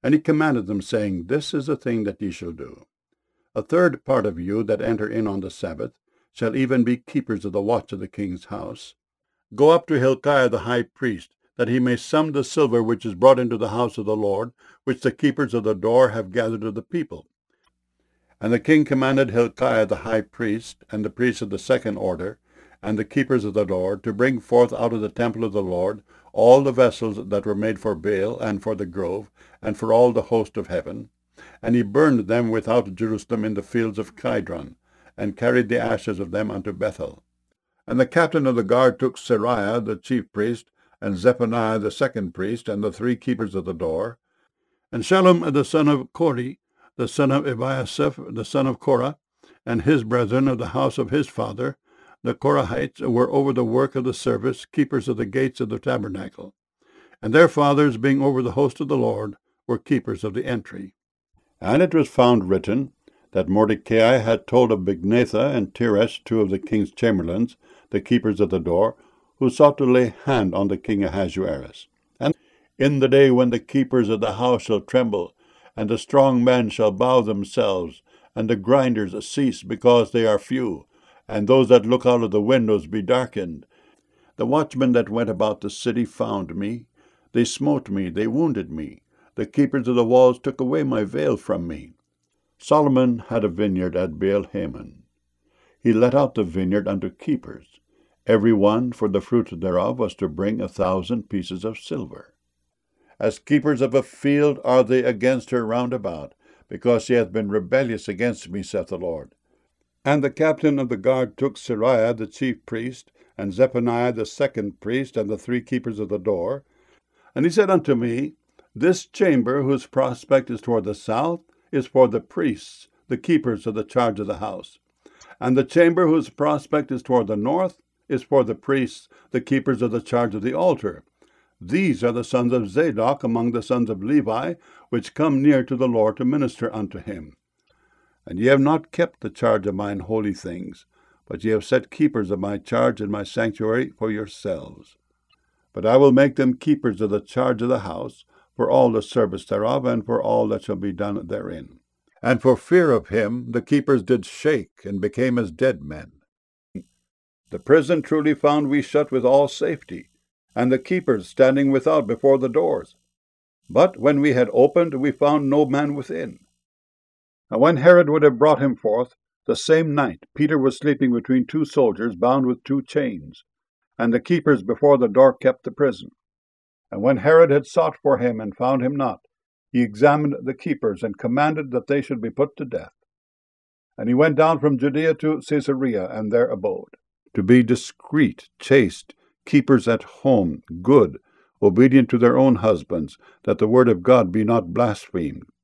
And he commanded them, saying, This is the thing that ye shall do. A third part of you that enter in on the Sabbath shall even be keepers of the watch of the king's house. Go up to Hilkiah the high priest, that he may sum the silver which is brought into the house of the Lord, which the keepers of the door have gathered of the people. And the king commanded Hilkiah the high priest, and the priests of the second order, and the keepers of the door, to bring forth out of the temple of the Lord all the vessels that were made for Baal, and for the grove, and for all the host of heaven. And he burned them without Jerusalem in the fields of Kidron, and carried the ashes of them unto Bethel. And the captain of the guard took Seraiah the chief priest, and Zephaniah the second priest, and the three keepers of the door, and Shallum the son of Kori, the son of Ebiasaph, the son of Korah, and his brethren of the house of his father, the Korahites, were over the work of the service, keepers of the gates of the tabernacle. And their fathers, being over the host of the Lord, were keepers of the entry. And it was found written that Mordecai had told of Bigthana and Teresh, two of the king's chamberlains, the keepers of the door, who sought to lay hand on the king Ahasuerus. And in the day when the keepers of the house shall tremble, and the strong men shall bow themselves, and the grinders cease because they are few, and those that look out of the windows be darkened. The watchmen that went about the city found me. They smote me, they wounded me. The keepers of the walls took away my veil from me. Solomon had a vineyard at Baal-Hamon. He let out the vineyard unto keepers. Every one for the fruit thereof was to bring 1,000 pieces of silver. As keepers of a field are they against her round about, because she hath been rebellious against me, saith the Lord. And the captain of the guard took Seraiah the chief priest, and Zephaniah the second priest, and the three keepers of the door. And he said unto me, This chamber, whose prospect is toward the south, is for the priests, the keepers of the charge of the house. And the chamber, whose prospect is toward the north, is for the priests, the keepers of the charge of the altar. These are the sons of Zadok among the sons of Levi, which come near to the Lord to minister unto him. And ye have not kept the charge of mine holy things, but ye have set keepers of my charge in my sanctuary for yourselves. But I will make them keepers of the charge of the house, for all the service thereof, and for all that shall be done therein. And for fear of him the keepers did shake, and became as dead men. The prison truly found we shut with all safety, and the keepers standing without before the doors. But when we had opened, we found no man within. And when Herod would have brought him forth, the same night Peter was sleeping between two soldiers, bound with 2 chains, and the keepers before the door kept the prison. And when Herod had sought for him and found him not, he examined the keepers, and commanded that they should be put to death. And he went down from Judea to Caesarea, and there abode. To be discreet, chaste, keepers at home, good, obedient to their own husbands, that the word of God be not blasphemed.